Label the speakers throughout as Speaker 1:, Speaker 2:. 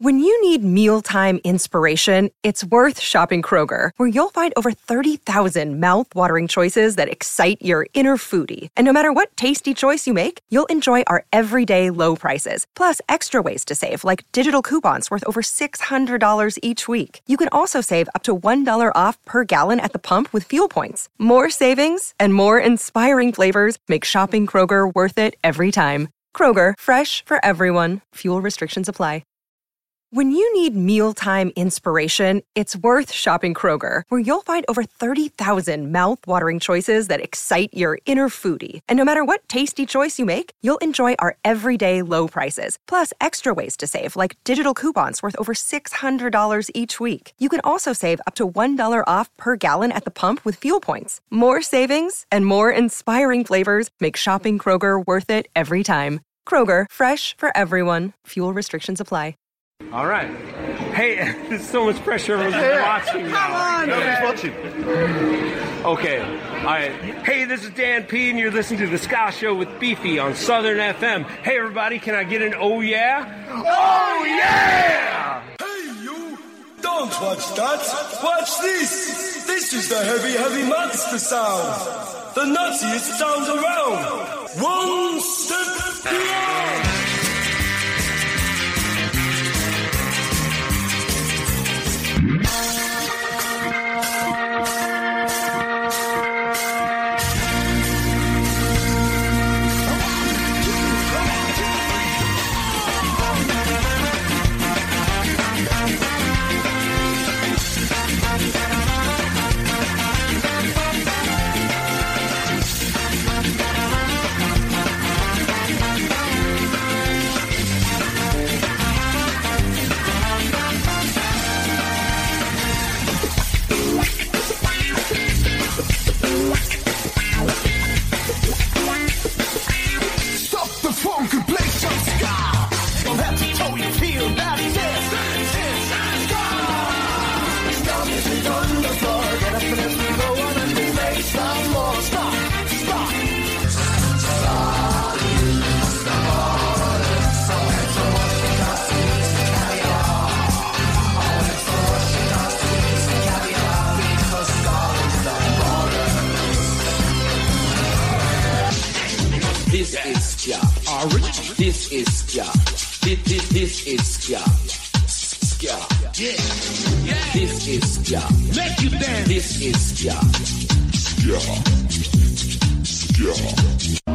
Speaker 1: When you need mealtime inspiration, it's worth shopping Kroger, where you'll find over 30,000 mouth-watering choices that excite your inner foodie. And no matter what tasty choice you make, you'll enjoy our everyday low prices, plus extra ways to save, like digital coupons worth over $600 each week. You can also save up to $1 off per gallon at the pump with fuel points. More savings and more inspiring flavors make shopping Kroger worth it every time. Kroger, fresh for everyone. Fuel restrictions apply. When you need mealtime inspiration, it's worth shopping Kroger, where you'll find over 30,000 mouth-watering choices that excite your inner foodie. And no matter what tasty choice you make, you'll enjoy our everyday low prices, plus extra ways to save, like digital coupons worth over $600 each week. You can also save up to $1 off per gallon at the pump with fuel points. More savings and more inspiring flavors make shopping Kroger worth it every time. Kroger, fresh for everyone. Fuel restrictions apply.
Speaker 2: All right. Hey, there's so much pressure. Everyone's watching now.
Speaker 3: Come on,
Speaker 2: nobody's watching. Okay. All right. Hey, this is Dan P, and you're listening to The Ska Show with Beefy on Southern FM. Hey, everybody, can I get an oh yeah? Oh yeah!
Speaker 4: Hey, you! Don't watch that. Watch this. This is the heavy, heavy monster sound. The nuttiest sound around. One step beyond.
Speaker 5: This is Ska. This is Ska. This is Ska. Ska. Yeah. This is Ska. Make you dance. This is Ska. Ska. Ska.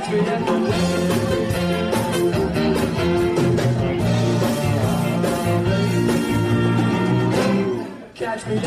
Speaker 3: catch me at the catch me at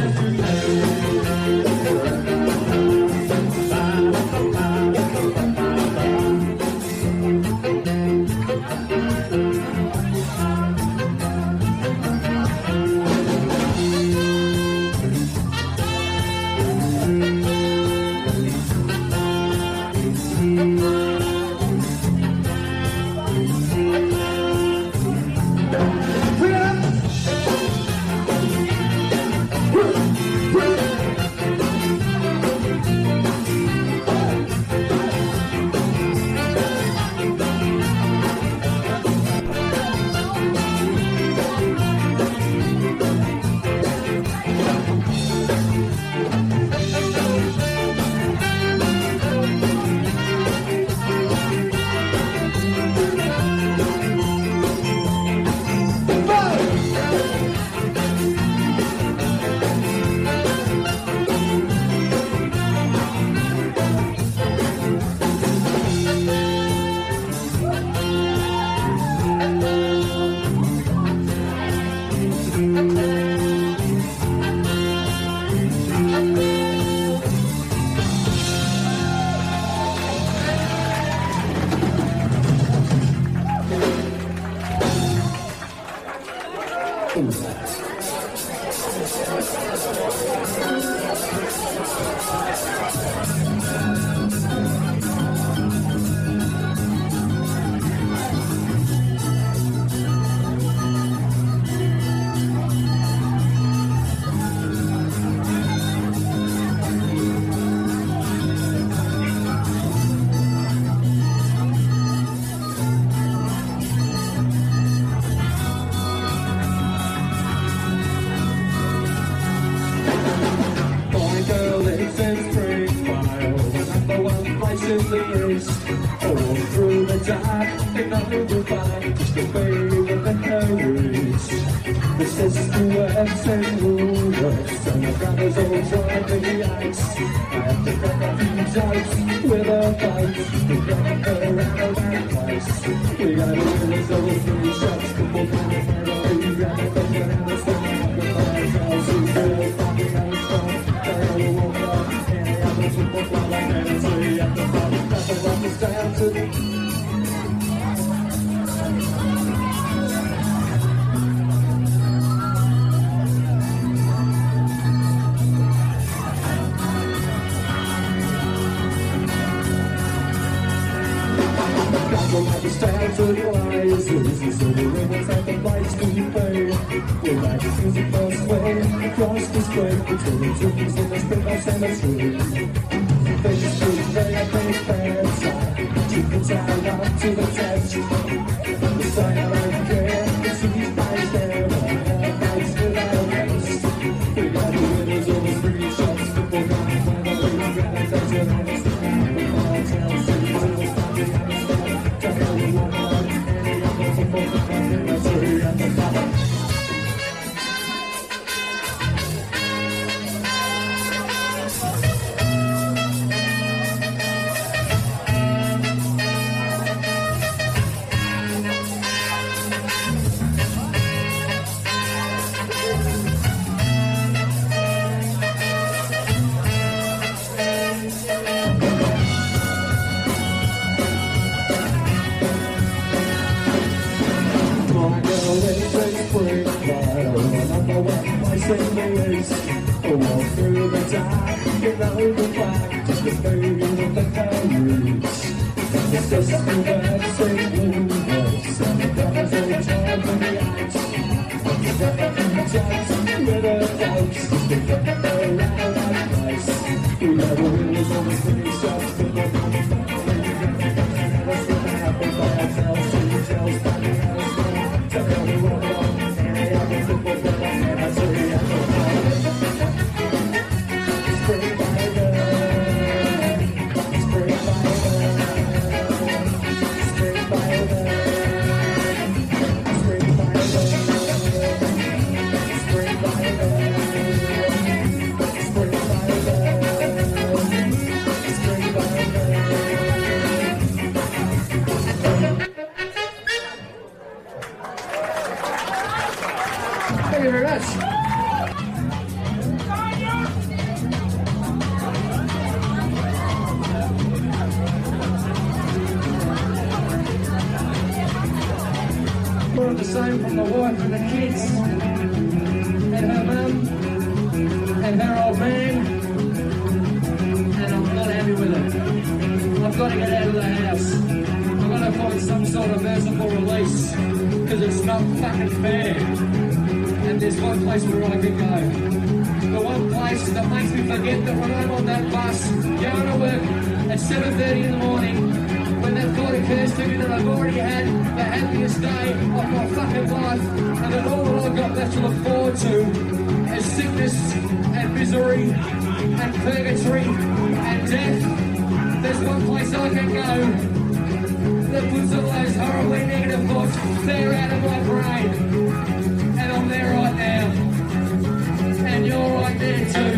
Speaker 6: home from the wife and the kids, and her mum, and her old man, and I'm not happy with it. I've got to get out of the house. I've got to find some sort of merciful release, because it's not fucking fair. And there's one place where I can go. The one place that makes me forget that when I'm on that bus, going to work at 7:30 in the morning, when that thought occurs to me that I've already had the happiest day of my fucking life, and that all that I've got left to look forward to is sickness and misery and purgatory and death. There's one place I can go that puts all those horribly negative thoughts clear out of my brain. And I'm there right now. And you're right there too.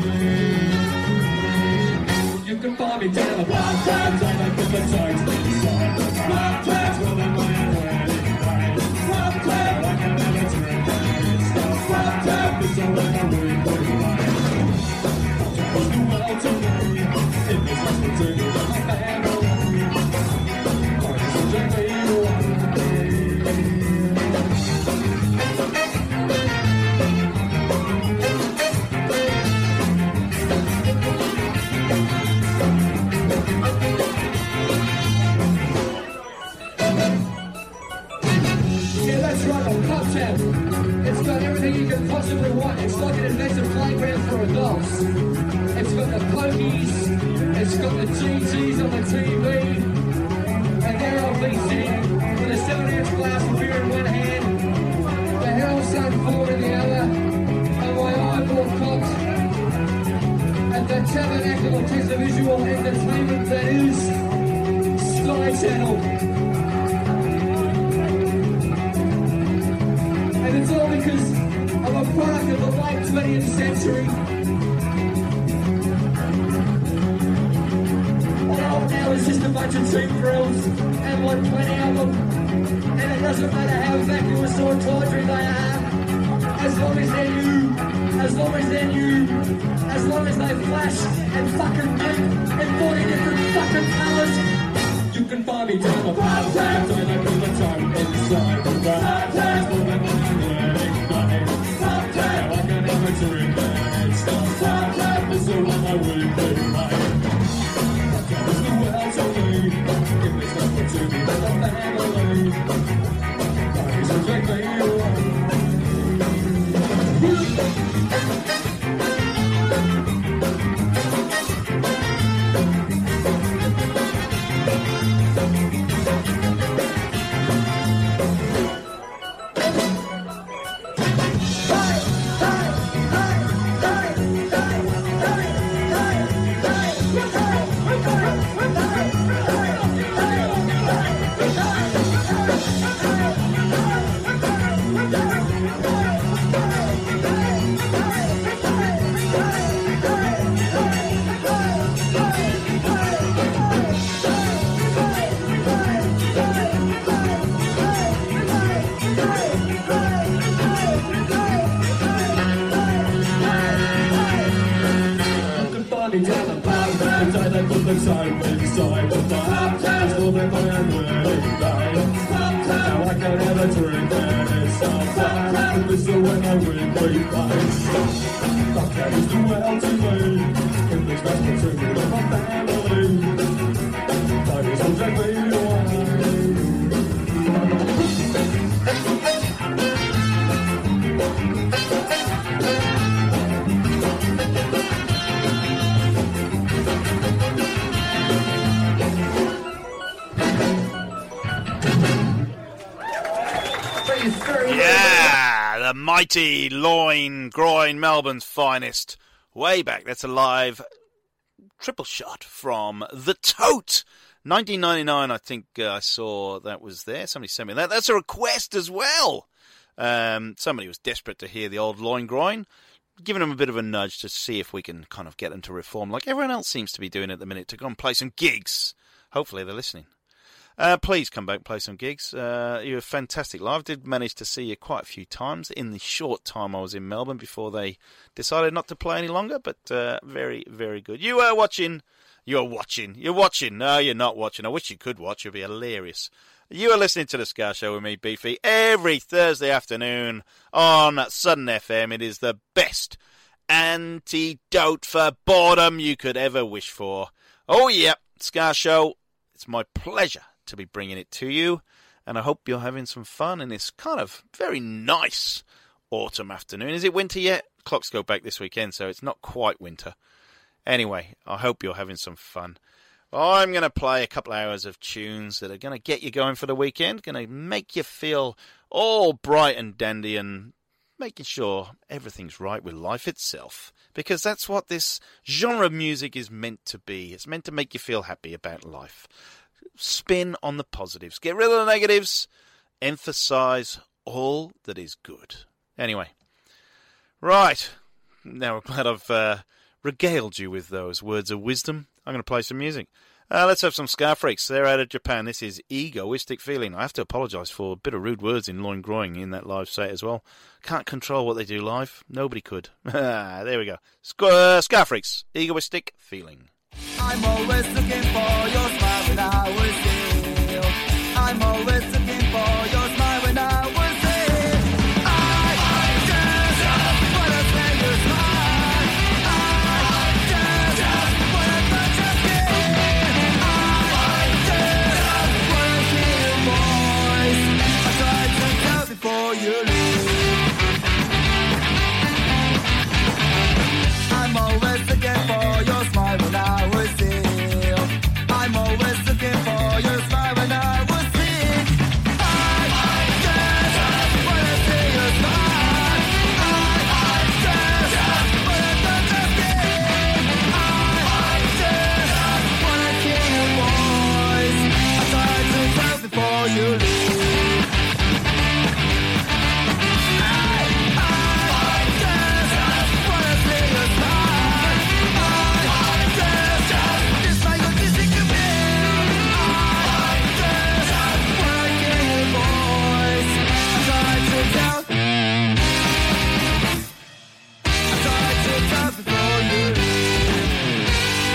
Speaker 6: You can find me down the block, down the times inside the block, that's where the mind went. Block, I can never turn back. Block, it's all that I really put in mind. What's the world to me? It is what's the turn of my family. Parties will take me away. It's got everything you can possibly want. It's like an invasive playground for adults. It's got the pokies, it's got the GTs on the TV, and there I'll be sitting with a 7-ounce glass of beer in one hand, the Herald Sun 4 in the other, and my eyeball cocked at the tabernacle of visual entertainment that is Sky Channel. And it's all because I'm a product of the late 20th century. All now is just a bunch of cheap thrills, and like 20 of them. And it doesn't matter how vacuous or tawdry they are, as long as they're new, as long as they're new, as long as they flash and fucking blink in 40 different fucking colours. You can find me down the block, down the time inside the block, down the I can never turn back. Stop, this is what I will be like. It's the world to me. Give me something to be with the family. Bodies will take me away.
Speaker 7: Mighty Loin Groin, Melbourne's finest. Way back. That's a live triple shot from The Tote. 1999, I think I saw that was there. Somebody sent me that. That's a request as well. Somebody was desperate to hear the old Loin Groin. Giving them a bit of a nudge to see if we can kind of get them to reform like everyone else seems to be doing at the minute, to go and play some gigs. Hopefully they're listening. Please come back and play some gigs. You're fantastic live. I did manage to see you quite a few times in the short time I was in Melbourne before they decided not to play any longer, but very, very good. You are watching You're watching. You're watching. No, you're not watching. I wish you could watch. It'd be hilarious. You are listening to The Ska Show with me, Beefy, every Thursday afternoon on Southern FM. It is the best antidote for boredom you could ever wish for. Oh, yeah, Ska Show. It's my pleasure to be bringing it to you, and I hope you're having some fun in this kind of very nice autumn afternoon. Is it winter yet? Clocks go back this weekend, so it's not quite winter. Anyway, I hope you're having some fun. I'm going to play a couple hours of tunes that are going to get you going for the weekend, going to make you feel all bright and dandy and making sure everything's right with life itself. Because that's what this genre of music is meant to be. It's meant to make you feel happy about life. Spin on the positives. Get rid of the negatives. Emphasize all that is good. Anyway, right. Now I'm glad I've regaled you with those words of wisdom. I'm going to play some music. Let's have some Ska Freaks. They're out of Japan. This is Egoistic Feeling. I have to apologise for a bit of rude words in Loin Groin in that live set as well. Can't control what they do live. Nobody could. There we go. Ska Freaks. Egoistic Feeling.
Speaker 8: I'm always looking for your smile when I was ill. I'm always looking for your smile when I was ill. I just wanna see your smile. I just wanna touch your skin. I just wanna hear your voice. I tried to tell before you leave. I'm always looking for your smile when I was ill. I'm always looking for your smile when I was sick. I just wanna see your smile. I just wanna touch your skin. I just wanna hear your voice. I tried to tell before you leave. I just wanna see your smile. It's like what you think of me. I just wanna hear your voice. I tried to tell before you leave.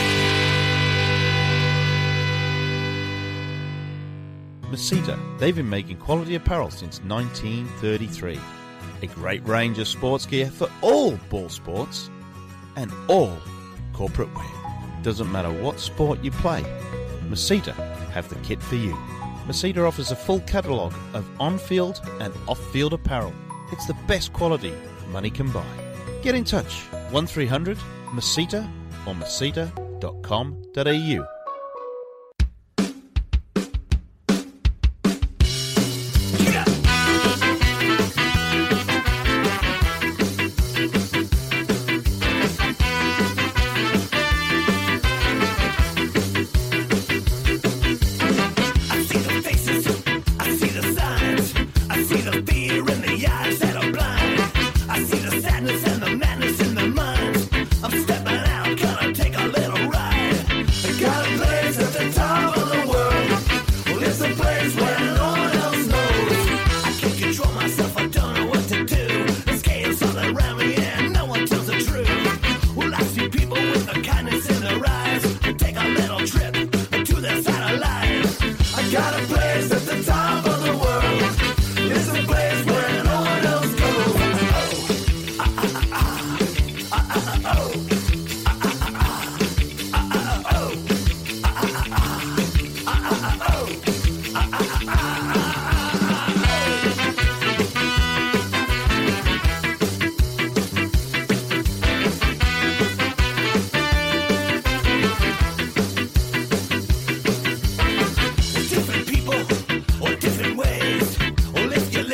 Speaker 7: Masita. They've been making quality apparel since 1933. A great range of sports gear for all ball sports and all corporate wear. Doesn't matter what sport you play, Masita have the kit for you. Masita offers a full catalogue of on-field and off-field apparel. It's the best quality money can buy. Get in touch, 1300 Masita or masita.com.au.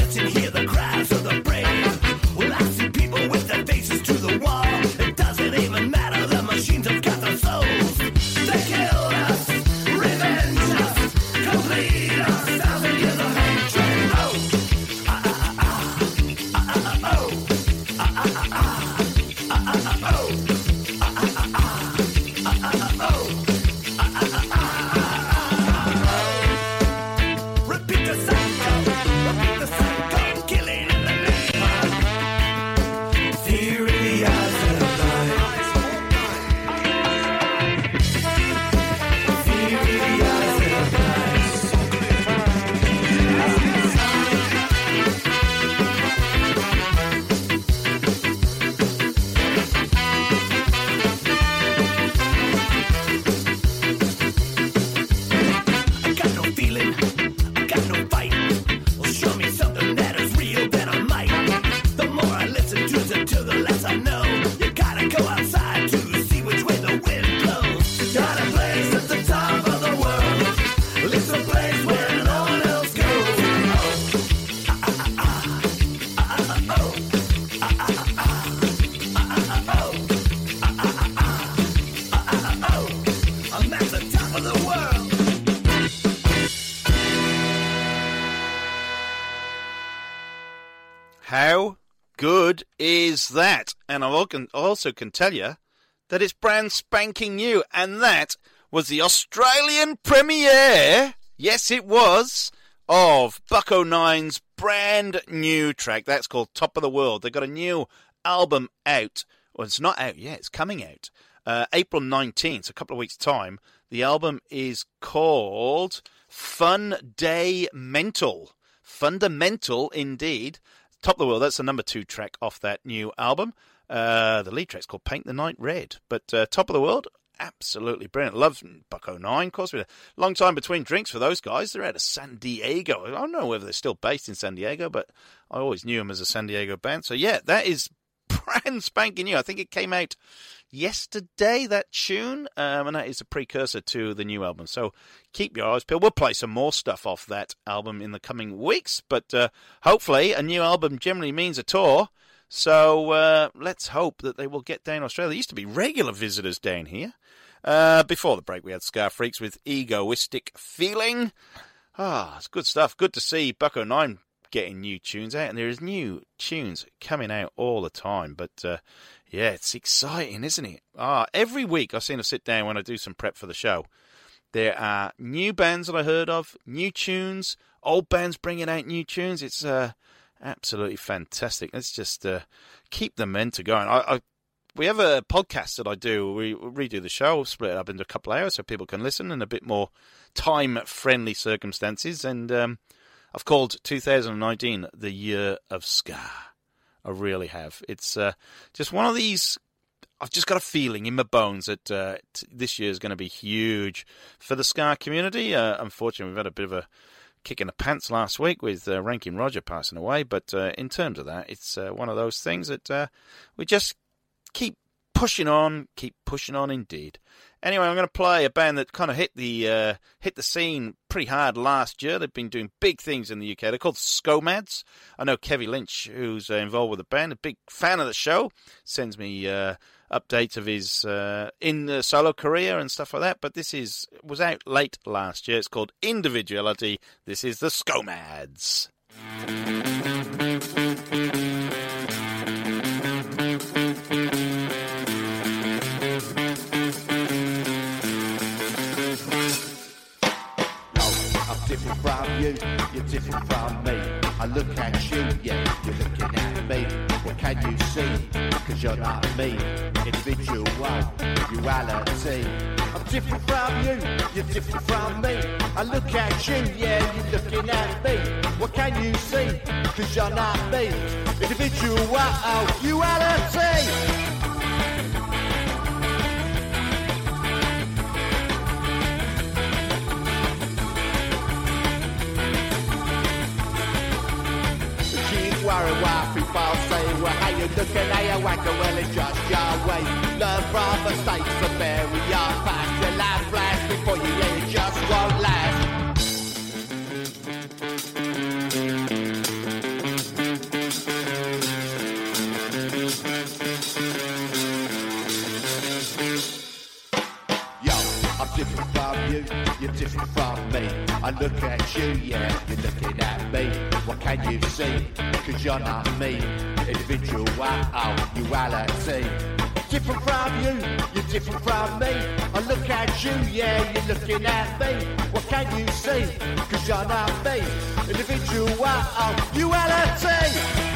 Speaker 8: Hear the cries of the brave. Well, I see people with their faces to the wall. It doesn't even
Speaker 7: good is that? And I also can tell you that it's brand spanking new, and that was the Australian premiere, yes it was, of Bucko Nine's brand new track. That's called Top of the World. They've got a new album out. Well, it's not out yet, it's coming out. April 19th, a couple of weeks' time. The album is called Fundamental. Fundamental, indeed. Top of the World, that's the number 2 track off that new album. The lead track's called Paint the Night Red. But Top of the World, absolutely brilliant. Love Bucko 9, of course. We had a long time between drinks for those guys. They're out of San Diego. I don't know whether they're still based in San Diego, but I always knew them as a San Diego band. So, yeah, that is brand spanking new. I think it came out yesterday, that tune, and that is a precursor to the new album. So keep your eyes peeled. We'll play some more stuff off that album in the coming weeks, but hopefully a new album generally means a tour. So let's hope that they will get down Australia. There used to be regular visitors down here. Before the break, we had Scar Freaks with Egoistic Feeling. It's good stuff. Good to see Bucko 9 getting new tunes out, and there's new tunes coming out all the time. But yeah, it's exciting, isn't it? Every week I seem to sit down when I do some prep for the show. There are new bands that I heard of, new tunes, old bands bringing out new tunes. It's absolutely fantastic. Let's just keep the momentum going. We have a podcast that I do. We redo the show, split it up into a couple of hours so people can listen in a bit more time-friendly circumstances. And I've called 2019 the Year of Ska. I really have. It's just one of these. I've just got a feeling in my bones that this year is going to be huge for the ska community. Unfortunately, we've had a bit of a kick in the pants last week with Rankin Roger passing away. But in terms of that, it's one of those things that we just keep pushing on indeed. Anyway, I'm going to play a band that kind of hit the scene pretty hard last year. They've been doing big things in the UK. They're called Skomads. I know Kevin Lynch, who's involved with the band, a big fan of the show, sends me updates of his in solo career and stuff like that. But this was out late last year. It's called Individuality. This is the Skomads.
Speaker 9: Different from you, you're different from me. I look at you, yeah, you're looking at me. What can you see? Cause you're not me. Individual, duality. I'm different from you, you're different from me. I look at you, yeah, you're looking at me. What can you see? Cause you're not me. Individual, duality. Worry why people say, well, how you looking, how you wacking, well, it's just your way. Learn from mistakes and bury your past. Your life flash before you, yeah, it just won't last. Yo, I'm different from you, you're different from me. I look at you, yeah, you're looking at me. What can you see? Cause you're not me. Individual, duality. Different from you, you're different from me. I look at you, yeah, you're looking at me. What can you see? Cause you're not me. Individual, duality.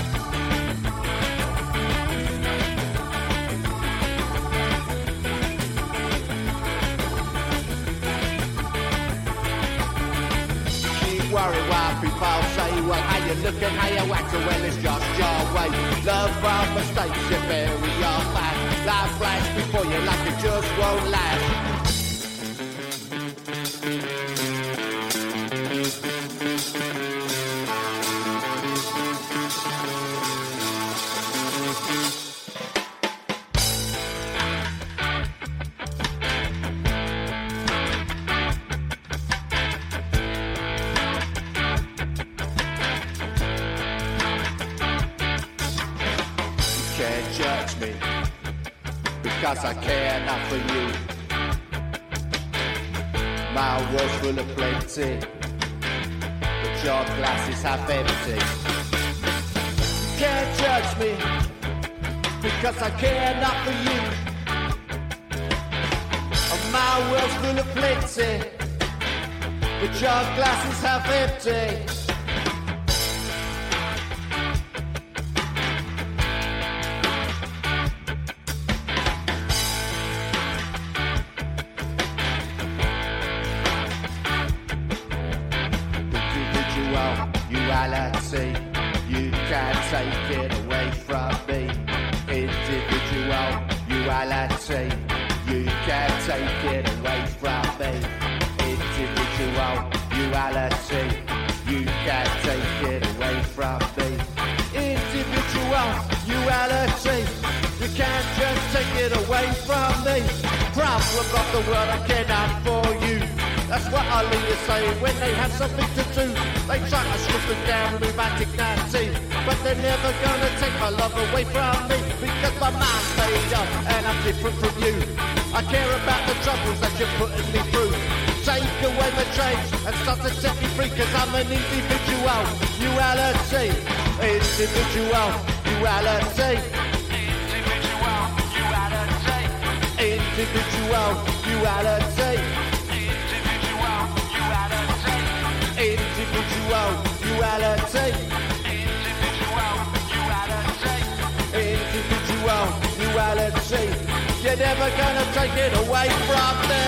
Speaker 9: Worry why people say, well, how you looking, how you acting, well, it's just your way. Learn from mistakes, you bury your past. Life flash before you like it just won't last. Because I care enough for you. My world's full of plenty, but your glasses half empty. can't judge me, because I care not for you. My world's full of plenty, but your glass is half empty. Individuality, you can't take it away from me. Individuality, you can't take it away from me. Individuality, you can't take it away from me. Individuality, you can't just take it away from me. Problem of the world, I cannot for you. That's what our leaders say when they have something to do. They try to strip it down with indignity, but they're never gonna take my love away from me, because my mind's made up and I'm different from you. I care about the troubles that you're putting me through. Take away my chains and start to set me free, cause I'm an individuality. Individuality. Individuality. Individuality. Individuality. You're never gonna take it away from me.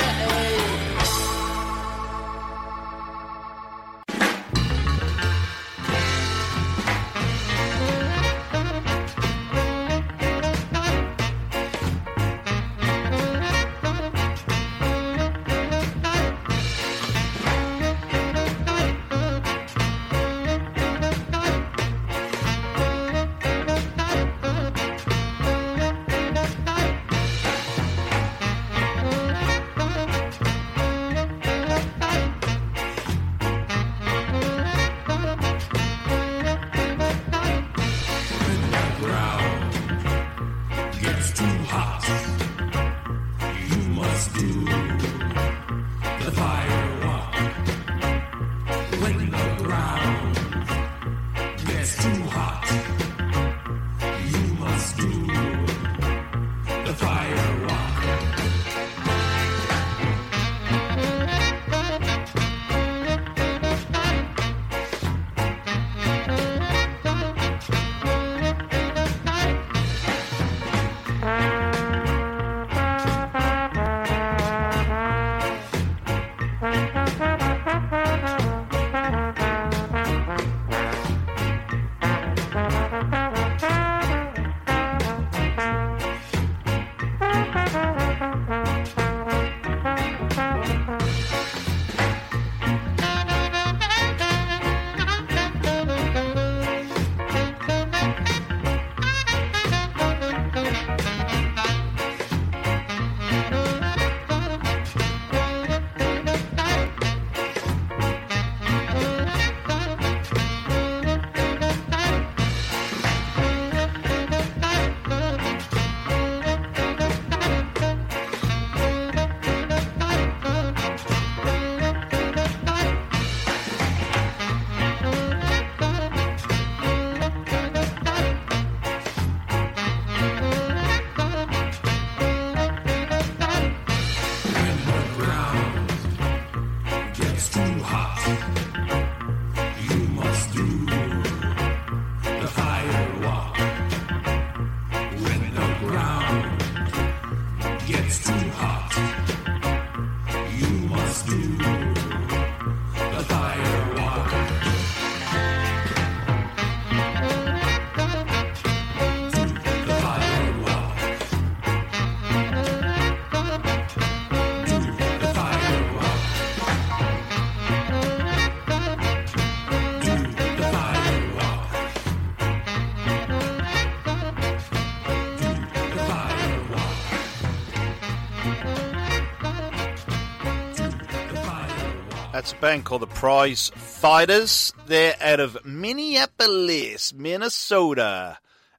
Speaker 7: That's a band called the Prize Fighters. They're out of Minneapolis, Minnesota.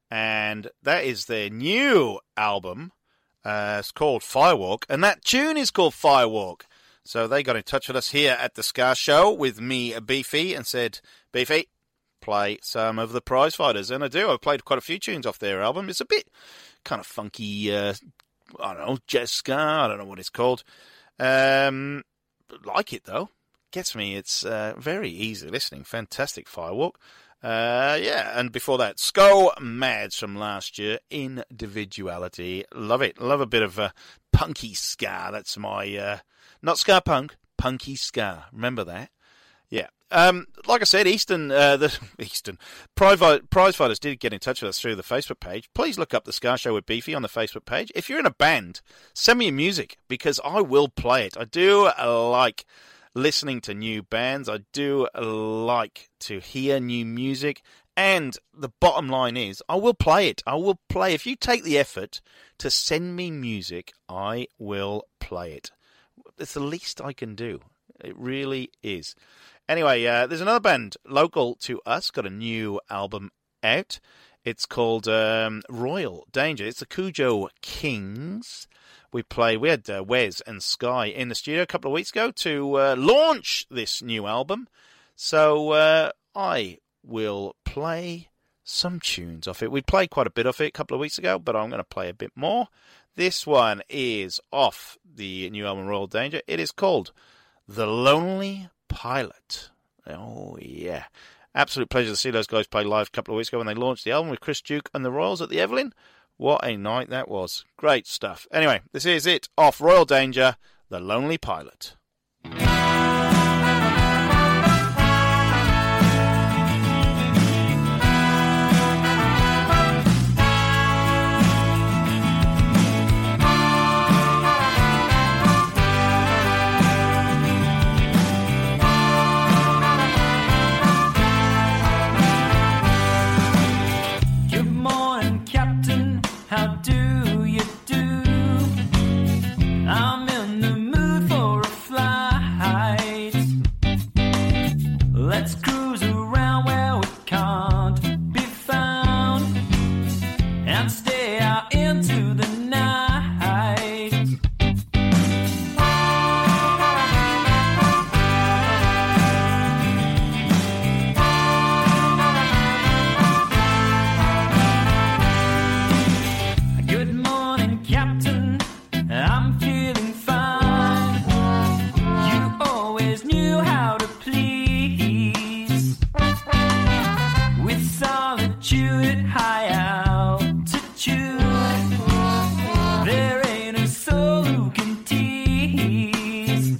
Speaker 7: And that is their new album. It's called Firewalk. And that tune is called Firewalk. So they got in touch with us here at the Ska Show with me, Beefy, and said, Beefy, play some of the Prize Fighters, and I do. I've played quite a few tunes off their album. It's a bit kind of funky, I don't know, jazz ska, I don't know what it's called. Like it, though. Gets me. It's very easy listening. Fantastic Firewalk. And before that, Skull Mads from last year, Individuality. Love it. Love a bit of punky ska. That's my, not ska punk, punky ska. Remember that? Yeah. Like I said, Prize Fighters did get in touch with us through the Facebook page. Please look up the Ska Show with Beefy on the Facebook page. If you're in a band, send me your music, because I will play it. I do like listening to new bands. I do like to hear new music. And the bottom line is, I will play it. I will play. If you take the effort to send me music, I will play it. It's the least I can do. It really is. Anyway, there's another band local to us, got a new album out. It's called Royal Danger. It's the Cujo Kings. We had Wes and Sky in the studio a couple of weeks ago to launch this new album. So I will play some tunes off it. We played quite a bit of it a couple of weeks ago, but I'm going to play a bit more. This one is off the new album Royal Danger. It is called The Lonely Pilot. Oh, yeah. Absolute pleasure to see those guys play live a couple of weeks ago when they launched the album with Chris Duke and the Royals at the Evelyn. What a night that was. Great stuff. Anyway, this is it off Royal Danger, The Lonely Pilot.
Speaker 10: How do you do? I'm in the mood for a flight. Let's cruise around where we can't be found and stay out into the night. Good morning, Captain. I'm feeling fine. You always knew how to please. With solitude at high altitude, there ain't a soul who can tease.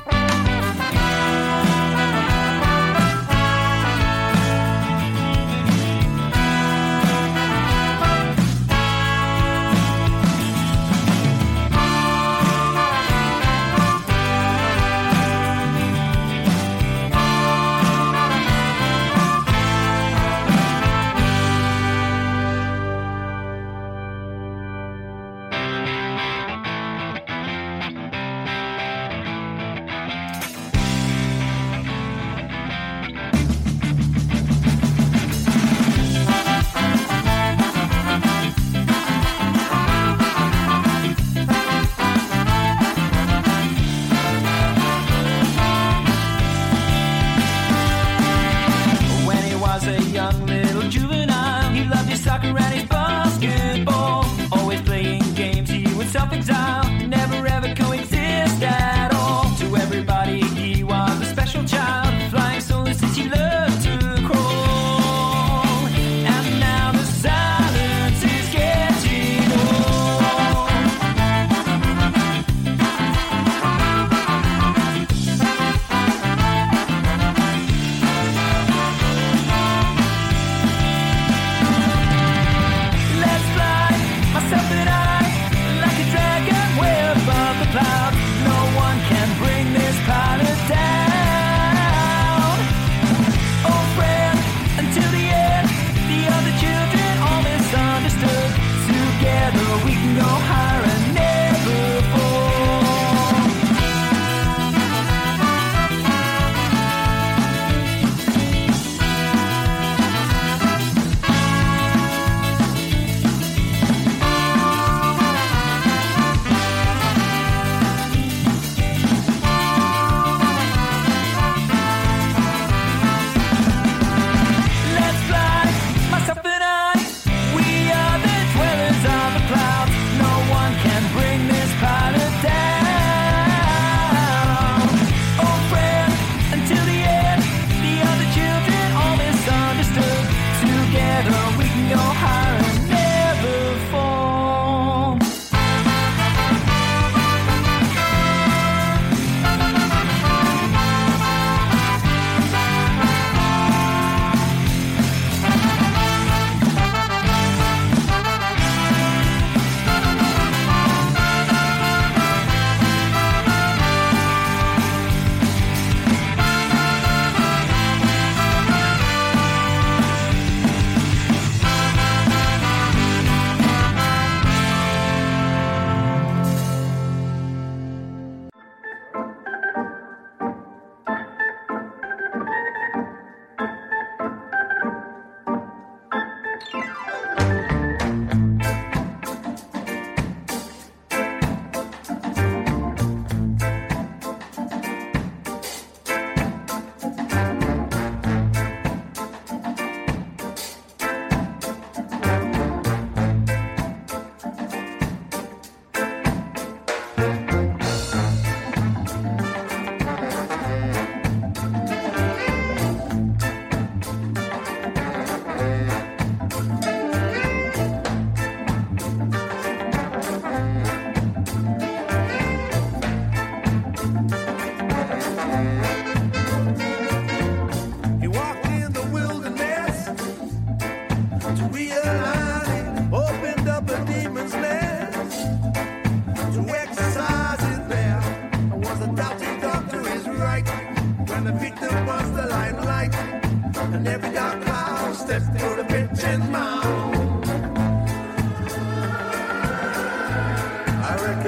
Speaker 10: When he was a young little juvenile, he loved his soccer and his basketball. Always playing games, he would self-exile, never ever coexist at all. To everybody, he was a special child, flying solo since he loved to crawl. And now the silence is getting old. Let's fly, myself and I, like a dragon.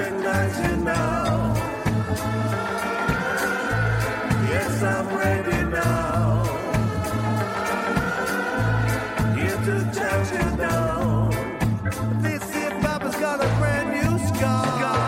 Speaker 11: recognize you now. Yes, I'm ready now. Here to touch you down. This hip hop has got a brand new scar.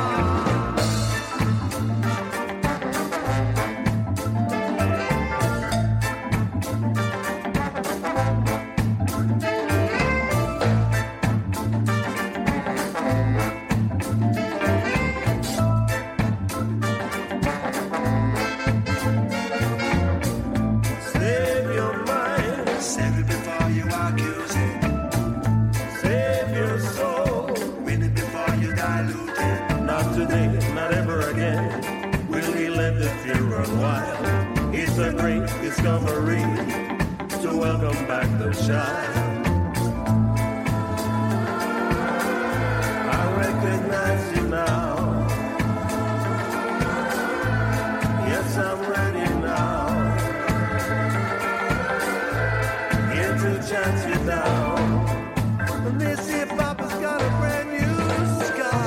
Speaker 11: Save your mind. Save it before you accuse it. Save your soul. Win it before you dilute it. Not today, not ever again. Will he let the fear run wild? It's a great discovery to welcome back the child. I recognize you now. Yes, I'm ready now. Here to chance you down. And this hip hop has got a brand new scar.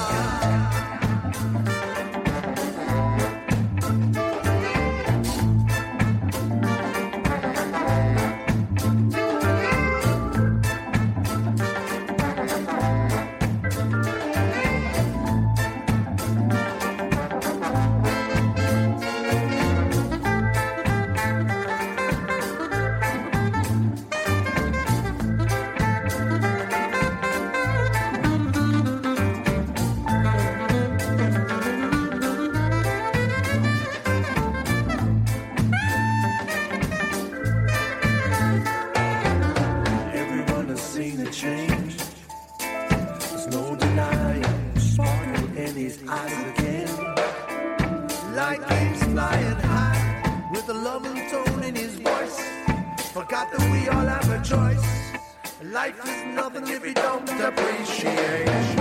Speaker 11: Everyone has seen a change. There's no denying. Sparkle in his eyes again. Like he's flying high with a loving tone in his voice. Forgot that we all have a choice. Life is nothing if you don't appreciate.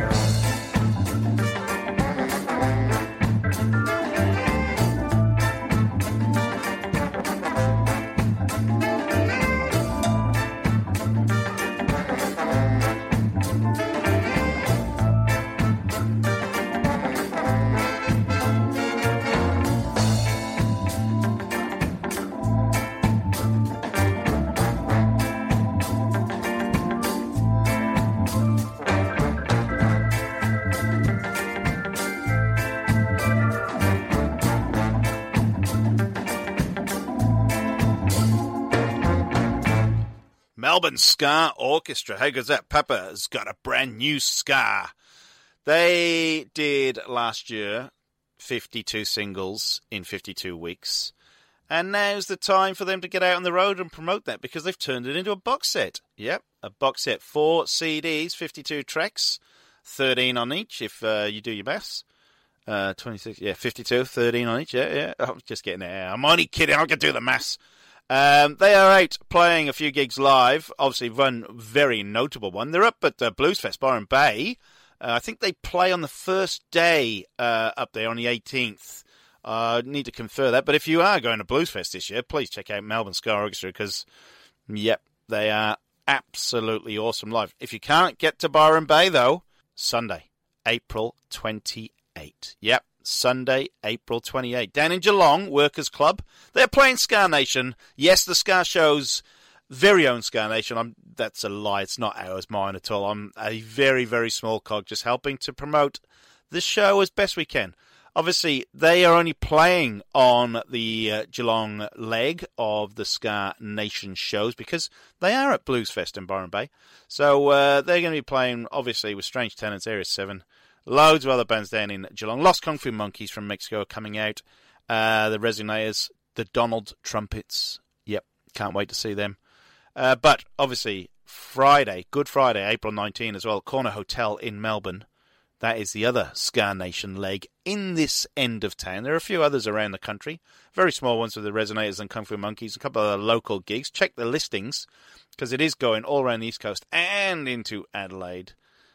Speaker 7: Melbourne Ska Orchestra. How goes that? Papa's got a brand new ska. They did last year 52 singles in 52 weeks. And now's the time for them to get out on the road and promote that because they've turned it into a box set. Yep, a box set. 4 CDs, 52 tracks, 13 on each if you do your maths. 26, 52, 13 on each. Yeah. I'm just getting there. I'm only kidding. I can do the maths. They are out playing a few gigs live. Obviously, one very notable one. They're up at Bluesfest, Byron Bay. I think they play on the first day up there on the 18th. Need to confer that. But if you are going to Bluesfest this year, please check out Melbourne Ska Orchestra because, yep, they are absolutely awesome live. If you can't get to Byron Bay, though, Sunday, April 28. Yep. Sunday, April 28. Down in Geelong, Workers Club. They're playing Ska Nation. Yes, the Ska Show's very own Ska Nation. That's a lie. It's not ours, mine at all. I'm a very, very small cog just helping to promote the show as best we can. Obviously, they are only playing on the Geelong leg of the Ska Nation shows because they are at Bluesfest in Byron Bay. So they're going to be playing, obviously, with Strange Tenants, Area 7. Loads of other bands down in Geelong. Lost Kung Fu Monkeys from Mexico are coming out. The Resonators, the Donald Trumpets. Yep, can't wait to see them. But obviously, Friday, Good Friday, April 19 as well, Corner Hotel in Melbourne. That is the other Ska Nation leg in this end of town. There are a few others around the country. Very small ones with the Resonators and Kung Fu Monkeys. A couple of local gigs. Check the listings because it is going all around the East Coast and into Adelaide.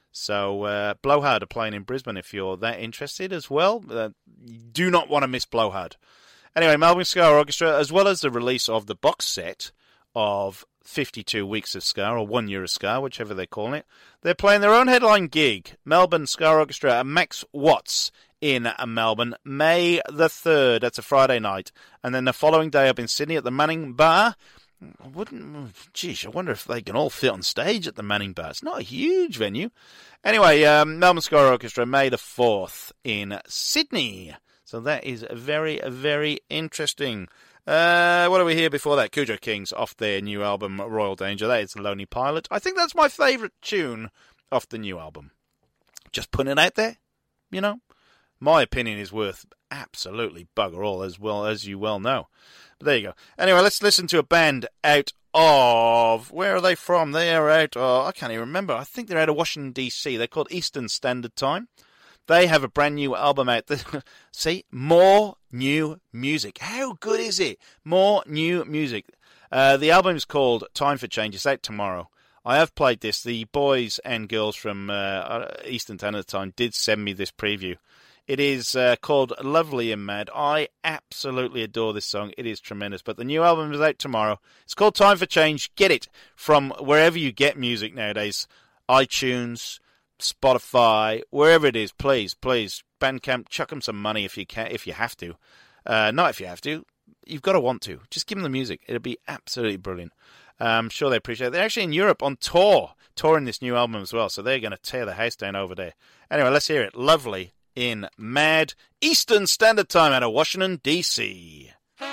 Speaker 7: So Blowhard are playing in Brisbane if you're that interested as well. You do not want to miss Blowhard. Anyway, Melbourne Ska Orchestra, as well as the release of the box set of 52 Weeks of Ska, or 1 Year of Ska, whichever they're calling it. They're playing their own headline gig, Melbourne Ska Orchestra at Max Watts in Melbourne, May the 3rd. That's a Friday night. And then the following day up in Sydney at the Manning Bar. I wonder if they can all fit on stage at the Manning Bar. It's not a huge venue. Anyway, Melbourne Ska Orchestra, May the 4th in Sydney. So that is very, very interesting. What do we hear before that? Cujo Kings off their new album, Royal Danger. That is Lonely Pilot. I think that's my favourite tune off the new album. Just putting it out there, you know. My opinion is worth absolutely bugger all, as well as you well know. But there you go. Anyway, let's listen to a band out of... Where are they from? They are out... I can't even remember. I think they're out of Washington, D.C. They're called Eastern Standard Time. They have a brand new album out. See? More new music. How good is it? More new music. The album is called Time for Change. It's out tomorrow. I have played this. The boys and girls from Eastern Standard Time did send me this preview. It is called Lovely and Mad. I absolutely adore this song. It is tremendous. But the new album is out tomorrow. It's called Time for Change. Get it from wherever you get music nowadays. iTunes, Spotify, wherever it is. Please, Bandcamp, chuck them some money if you can, if you have to. Not if you have to. You've got to want to. Just give them the music. It'll be absolutely brilliant. I'm sure they appreciate it. They're actually in Europe on tour, touring this new album as well. So they're going to tear the house down over there. Anyway, let's hear it. Lovely in Mad, Eastern Standard Time out of Washington, D.C.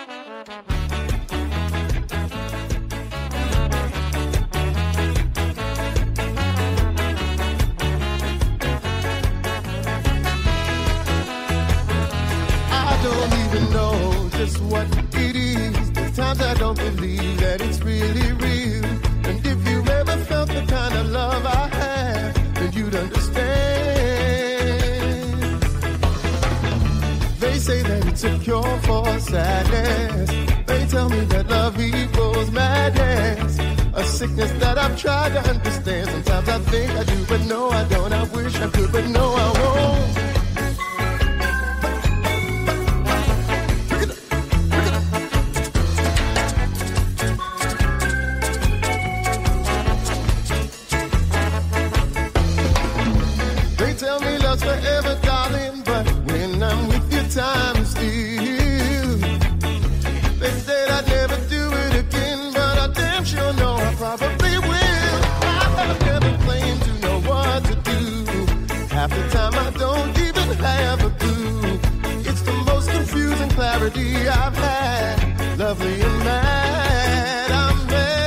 Speaker 11: I don't even know just what it is. There's times I don't believe that it's really real. And if you ever felt the kind of love I have, then you'd understand. They say that it's a cure for sadness. They tell me that love equals madness. A sickness that I've tried to understand. Sometimes I think I do, but no I don't. I wish I could, but no I won't. They tell me love's forever, darling, but when I'm with you, time still. They said I'd never do it again, but I damn sure know I probably will. I've never claimed to know what to do. Half the time I don't even have a clue. It's the most confusing clarity I've had. Lovely and mad, I'm mad.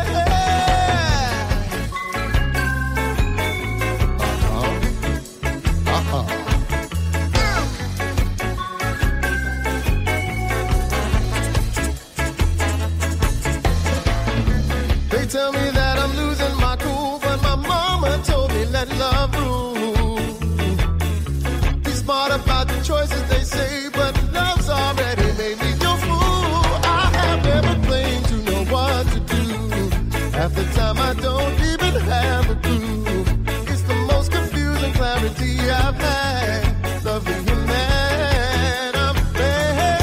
Speaker 11: They tell me that I'm losing my cool, but my mama told me let love rule. Be smart about the choices they say, but love's already made me your fool. I have never claimed to know what to do. Half the time I don't even have a clue. It's the most confusing clarity I've had. Lovely and mad, I'm mad.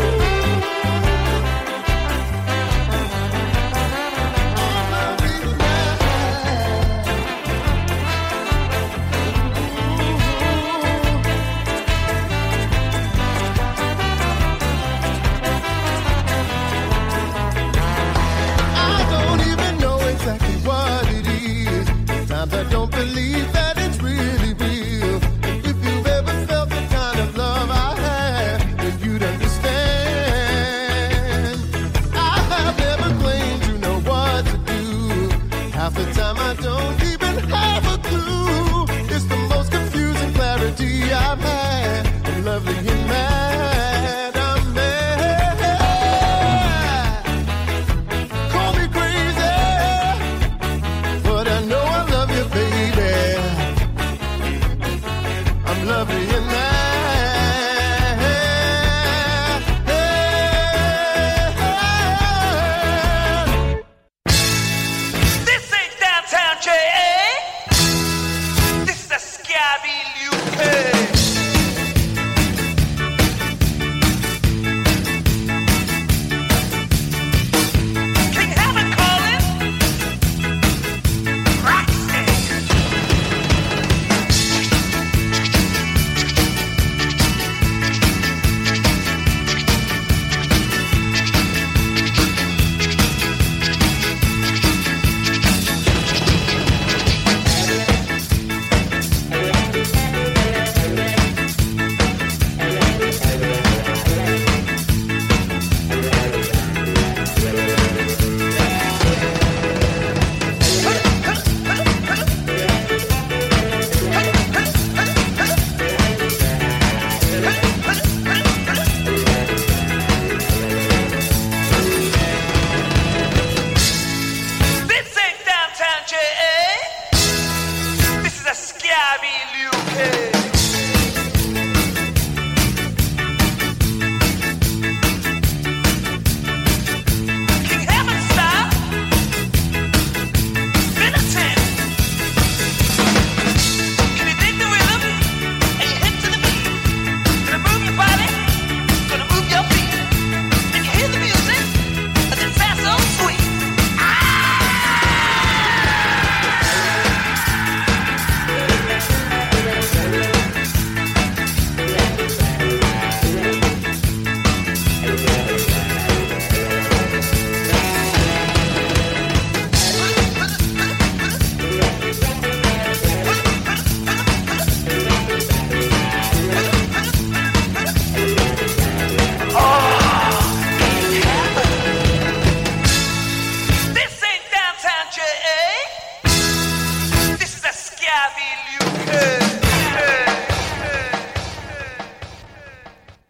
Speaker 11: Lovely and mad.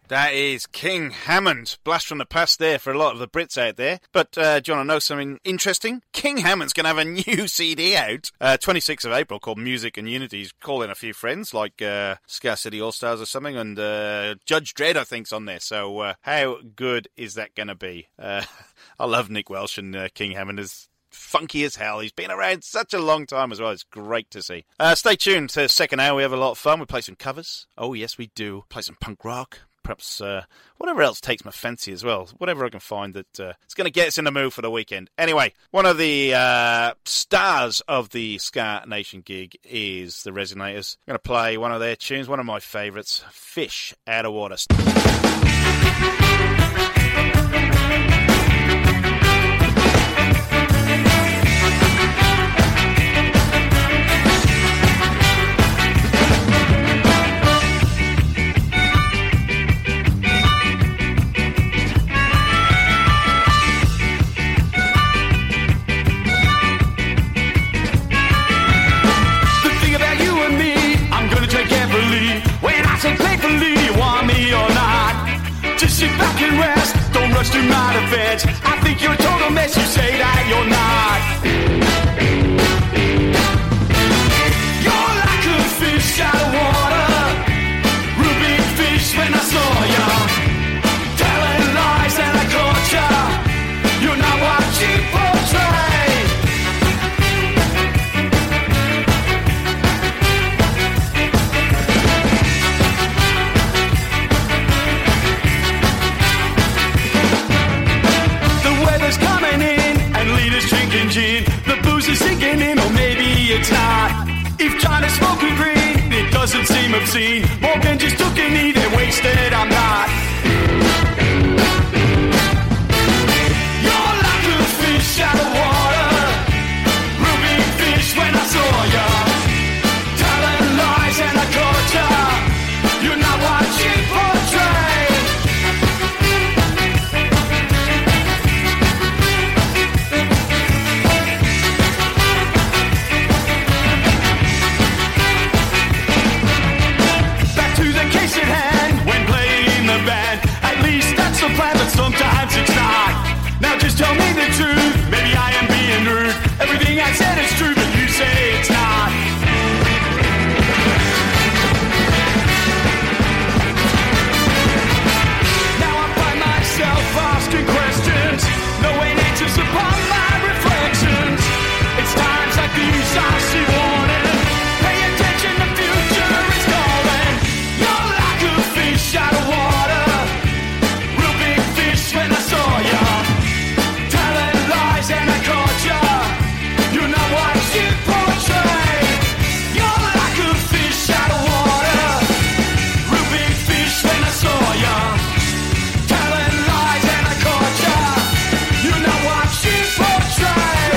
Speaker 7: That is King Hammond. Blast from the past there for a lot of the Brits out there. But, do you want to know something interesting? King Hammond's going to have a new CD out, 26th of April, called Music and Unity. He's calling a few friends, like Ska City All-Stars or something, and Judge Dredd, I think, is on there. So, how good is that going to be? I love Nick Welsh, and King Hammond is funky as hell. He's been around such a long time as well. It's great to see. Stay tuned to the second hour. We have a lot of fun. We play some covers. Oh, yes, we do. Play some punk rock. Perhaps whatever else takes my fancy as well. Whatever I can find that it's going to get us in the mood for the weekend. Anyway, one of the stars of the Ska Nation gig is the Resonators. I'm going to play one of their tunes, one of my favourites, Fish Out of Water.
Speaker 8: Sit back and rest, don't rush to my defense. I think you're a total mess, you say that you're not. You're like a fish out of water, real big fish when I saw ya. Telling lies and I caught ya, you're not what you portray. Gin. The booze is sinking in, or maybe it's not. If China's smoking green, it doesn't seem obscene. Morgan just took a knee, they're wasted, I'm not. You're like a fish out of water, real big fish when I saw ya. Telling lies and I caught ya, you're not what you portray. Sometimes it's not. Now just tell me the truth. Maybe I am being rude. Everything I said is true, but you say it's not. Now I find myself asking questions, knowing answers upon my reflections. It's times like these I see warning. Pay attention, the future is calling. You're like a fish out of water, when I saw ya, telling lies and I caught ya. You're not what you portray. You're like a fish out of water, real big fish when I saw ya, telling lies and I caught ya. You're not what you portray.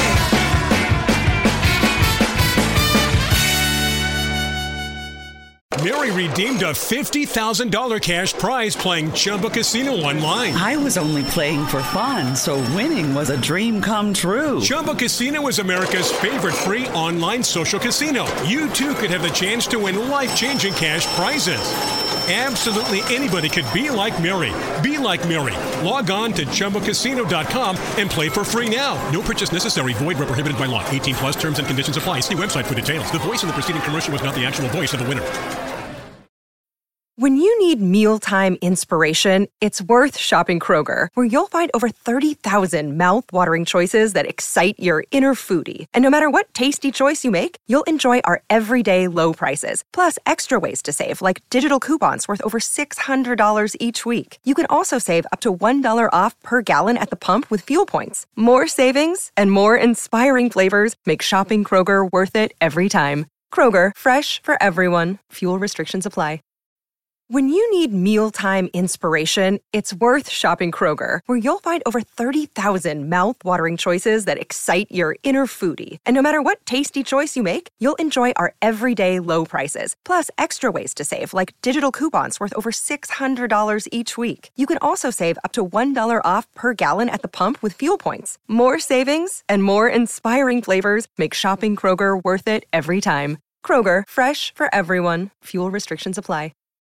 Speaker 12: Mary redeemed a $50,000 cash prize playing Chumba Casino online.
Speaker 13: I was only playing for fun, so winning was a dream come true.
Speaker 12: Chumba Casino is America's favorite free online social casino. You too could have the chance to win life-changing cash prizes. Absolutely anybody could be like Mary. Be like Mary. Log on to ChumbaCasino.com and play for free now. No purchase necessary. Void where prohibited by law. 18 plus terms and conditions apply. See website for details. The voice in the preceding commercial was not the actual voice of the winner.
Speaker 1: When you need mealtime inspiration, it's worth shopping Kroger, where you'll find over 30,000 mouth-watering choices that excite your inner foodie. And no matter what tasty choice you make, you'll enjoy our everyday low prices, plus extra ways to save, like digital coupons worth over $600 each week. You can also save up to $1 off per gallon at the pump with fuel points. More savings and more inspiring flavors make shopping Kroger worth it every time. Kroger, fresh for everyone. Fuel restrictions apply. When you need mealtime inspiration, it's worth shopping Kroger, where you'll find over 30,000 mouth-watering choices that excite your inner foodie. And no matter what tasty choice you make, you'll enjoy our everyday low prices, plus extra ways to save, like digital coupons worth over $600 each week. You can also save up to $1 off per gallon at the pump with fuel points. More savings and more inspiring flavors make shopping Kroger worth it every time. Kroger, fresh for everyone. Fuel restrictions apply.